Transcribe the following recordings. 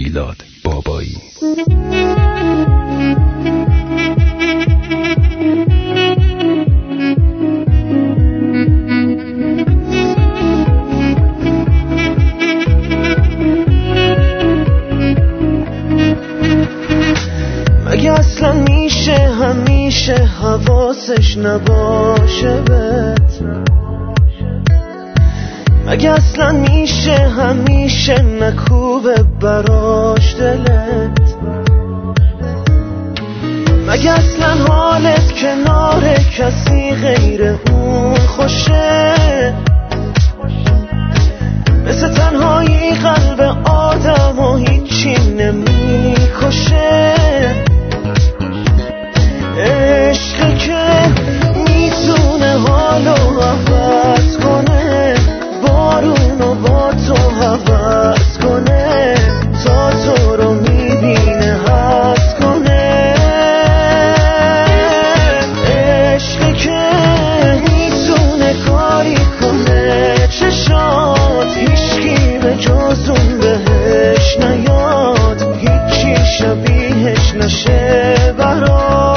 میلاد بابایی. مگه اصلا میشه همیشه حواسش نباشه بهت؟ مگه اصلا میشه همیشه نکوبه براش دلت؟ مگه اصلا حالت کنار کسی غیر اون خوشه؟ مثل تنهایی قلب آدم و هیچی نمیکشه. عشقی که میتونه حالو عوض کنه، بارونو با تو عوض کنه، تا تو رو میبینه حس کنه. عشقی که میتونه کاری کنه چشات هیچکی به جز اون بهش نیاد، هیچی شبیهش نشه برات.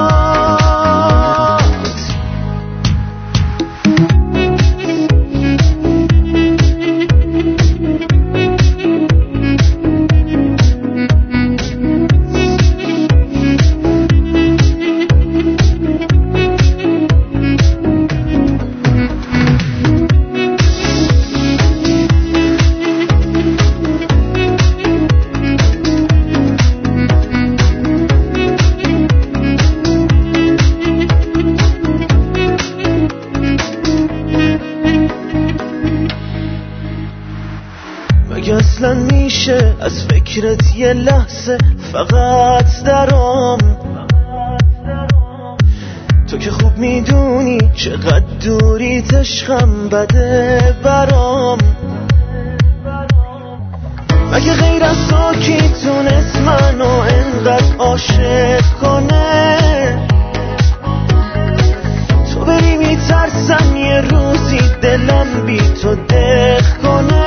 مگه اصلا میشه از فکرت یه لحظه فقط درام؟ تو که خوب میدونی چقدر دوریت عشقم بده برام. مگه غیر از تو کی تونست منو انقدر عاشق کنه؟ تو بری میترسم یه روزی دلم بی تو دق کنه.